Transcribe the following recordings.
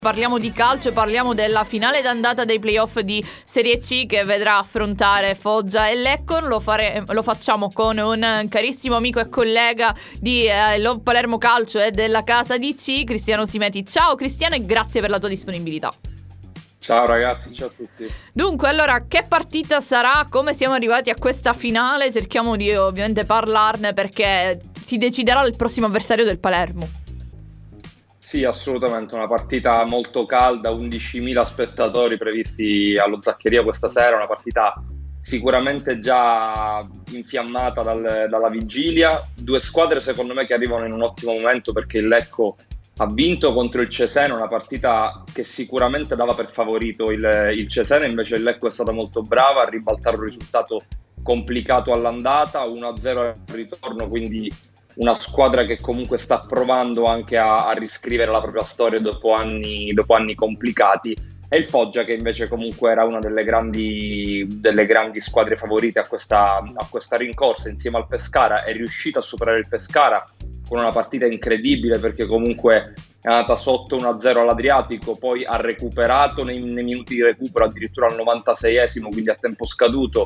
Parliamo di calcio, parliamo della finale d'andata dei playoff di Serie C che vedrà affrontare Foggia e Lecco. Lo facciamo con un carissimo amico e collega di Love Palermo Calcio e della casa DC, Cristiano Simeti. Ciao Cristiano e grazie per la tua disponibilità. Ciao ragazzi, ciao a tutti. Dunque, allora, che partita sarà? Come siamo arrivati a questa finale? Cerchiamo di ovviamente parlarne perché si deciderà il prossimo avversario del Palermo. Sì, assolutamente, una partita molto calda, 11.000 spettatori previsti allo Zaccheria questa sera, una partita sicuramente già infiammata dalla vigilia. Due squadre secondo me che arrivano in un ottimo momento perché il Lecco ha vinto contro il Cesena, una partita che sicuramente dava per favorito il Cesena, invece il Lecco è stata molto brava a ribaltare un risultato complicato all'andata, 1-0 al ritorno, quindi una squadra che comunque sta provando anche a riscrivere la propria storia dopo anni complicati, e il Foggia che invece comunque era una delle grandi squadre favorite a questa rincorsa insieme al Pescara. È riuscita a superare il Pescara con una partita incredibile perché comunque è andata sotto 1-0 all'Adriatico, poi ha recuperato nei minuti di recupero addirittura al 96esimo, quindi a tempo scaduto.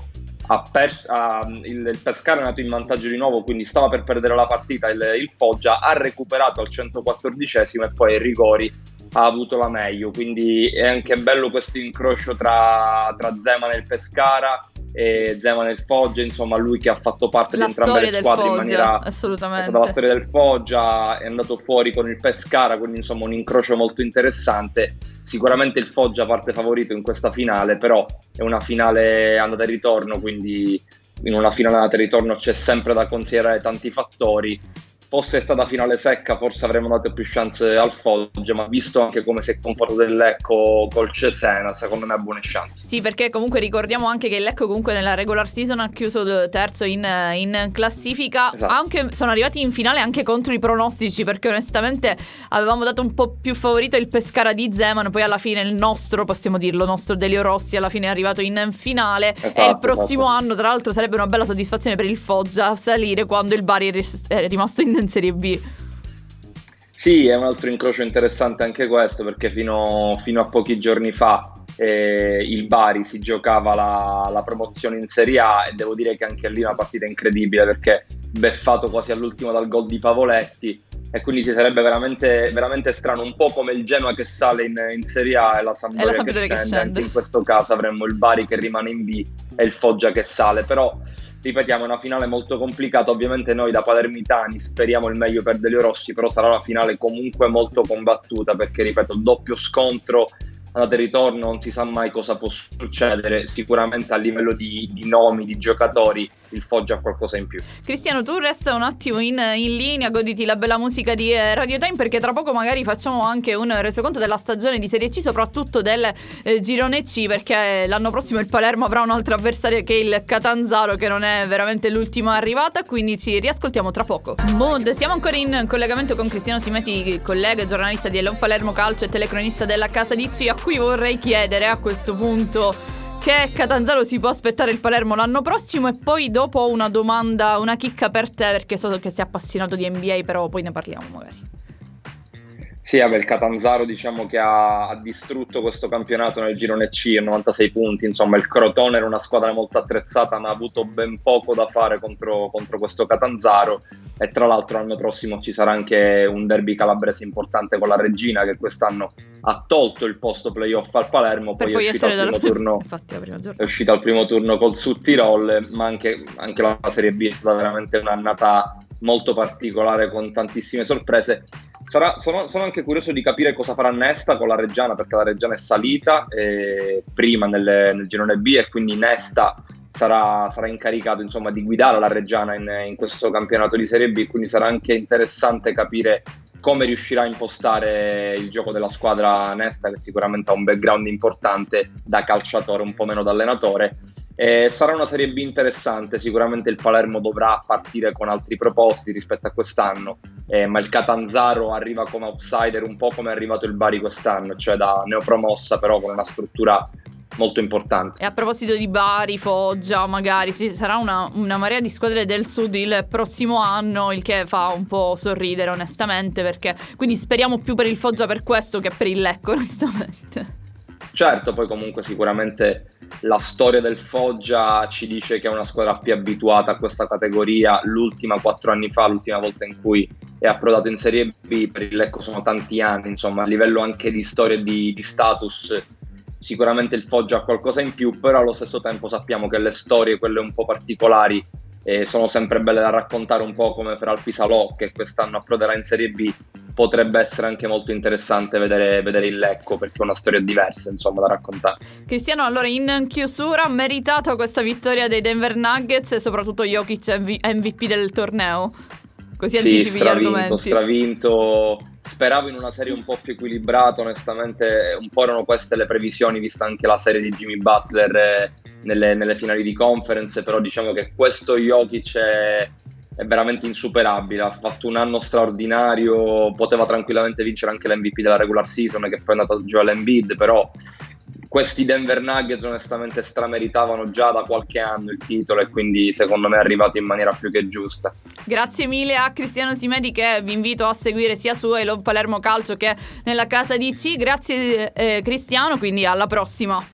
Il Pescara è andato in vantaggio di nuovo, quindi stava per perdere la partita il Foggia, ha recuperato al 114esimo e poi ai rigori ha avuto la meglio, quindi è anche bello questo incrocio tra Zeman e il Pescara e Zeman e il Foggia, insomma lui che ha fatto parte di entrambe le squadre in maniera assolutamente. È stata la storia del Foggia, è andato fuori con il Pescara, quindi insomma un incrocio molto interessante. Sicuramente il Foggia parte favorito in questa finale, però è una finale andata e ritorno, quindi in una finale andata e ritorno c'è sempre da considerare tanti fattori. Fosse stata finale secca forse avremmo dato più chance al Foggia, ma visto anche come si è comportato il Lecco col Cesena, secondo me ha buone chance. Sì, perché comunque ricordiamo anche che il Lecco comunque nella regular season ha chiuso terzo in classifica. Esatto. Anche, sono arrivati in finale anche contro i pronostici, perché onestamente avevamo dato un po' più favorito il Pescara di Zeman, poi alla fine il nostro, possiamo dirlo, nostro Delio Rossi alla fine è arrivato in finale. Esatto, e il prossimo anno tra l'altro sarebbe una bella soddisfazione per il Foggia salire quando il Bari è rimasto in Serie B. Sì, è un altro incrocio interessante anche questo, perché fino a pochi giorni fa il Bari si giocava la promozione in Serie A, e devo dire che anche lì è una partita incredibile perché beffato quasi all'ultimo dal gol di Pavoletti, e quindi si sarebbe veramente, veramente strano, un po' come il Genoa che sale in Serie A e la Sampdoria che scende. Anche in questo caso avremmo il Bari che rimane in B e il Foggia che sale, però ripetiamo, è una finale molto complicata. Ovviamente noi da palermitani speriamo il meglio per Delio Rossi, però sarà una finale comunque molto combattuta perché, ripeto, il doppio scontro andata e ritorno, non si sa mai cosa può succedere. Sicuramente a livello di nomi, di giocatori, il Foggia ha qualcosa in più. Cristiano, tu resta un attimo in linea, goditi la bella musica di Radio Time, perché tra poco magari facciamo anche un resoconto della stagione di Serie C, soprattutto del girone C, perché l'anno prossimo il Palermo avrà un altro avversario che è il Catanzaro, che non è veramente l'ultima arrivata, quindi ci riascoltiamo tra poco. Mood, siamo ancora in collegamento con Cristiano Simeti, collega e giornalista di Love Palermo Calcio e telecronista della casa di C, a cui vorrei chiedere a questo punto che Catanzaro si può aspettare il Palermo l'anno prossimo, e poi dopo una domanda, una chicca per te, perché so che sei appassionato di NBA, però poi ne parliamo magari. Sì, vabbè, il Catanzaro diciamo che ha distrutto questo campionato nel girone C, 96 punti, insomma il Crotone era una squadra molto attrezzata ma ha avuto ben poco da fare contro questo Catanzaro, e tra l'altro l'anno prossimo ci sarà anche un derby calabrese importante con la Regina, che quest'anno ha tolto il posto playoff al Palermo, poi è uscito al primo turno. Infatti, è uscito al primo turno col Sud-Tirol, ma anche la Serie B è stata veramente un'annata molto particolare con tantissime sorprese. Sono anche curioso di capire cosa farà Nesta con la Reggiana, perché la Reggiana è salita prima nel girone B, e quindi Nesta sarà incaricato insomma di guidare la Reggiana in questo campionato di Serie B, quindi sarà anche interessante capire come riuscirà a impostare il gioco della squadra Nesta, che sicuramente ha un background importante da calciatore, un po' meno da allenatore. Sarà una Serie B interessante. Sicuramente il Palermo dovrà partire con altri propositi rispetto a quest'anno, ma il Catanzaro arriva come outsider, un po' come è arrivato il Bari quest'anno, cioè da neopromossa, però con una struttura molto importanti. E a proposito di Bari, Foggia, magari ci sarà una marea di squadre del sud il prossimo anno, il che fa un po' sorridere onestamente, perché quindi speriamo più per il Foggia per questo che per il Lecco onestamente. Certo, poi comunque sicuramente la storia del Foggia ci dice che è una squadra più abituata a questa categoria. L'ultima 4 anni fa, l'ultima volta in cui è approdato in Serie B, per il Lecco sono tanti anni, insomma a livello anche di storia e di status sicuramente il Foggia ha qualcosa in più, però allo stesso tempo sappiamo che le storie, quelle un po' particolari, sono sempre belle da raccontare, un po' come per Alpisalò che quest'anno approderà in Serie B. Potrebbe essere anche molto interessante vedere il Lecco, perché è una storia diversa insomma da raccontare. Cristiano, allora in chiusura, ha meritato questa vittoria dei Denver Nuggets e soprattutto Jokic MVP del torneo? Così anticipi gli argomenti. Stravinto. Speravo in una serie un po' più equilibrata, onestamente un po' erano queste le previsioni, vista anche la serie di Jimmy Butler nelle finali di conference, però diciamo che questo Jokic è veramente insuperabile, ha fatto un anno straordinario, poteva tranquillamente vincere anche l'MVP della regular season, che poi è andato a Joel Embiid, però questi Denver Nuggets onestamente strameritavano già da qualche anno il titolo e quindi secondo me è arrivato in maniera più che giusta. Grazie mille a Cristiano Simedi, che vi invito a seguire sia su I Love Palermo Calcio che nella casa DC. Grazie Cristiano, quindi alla prossima.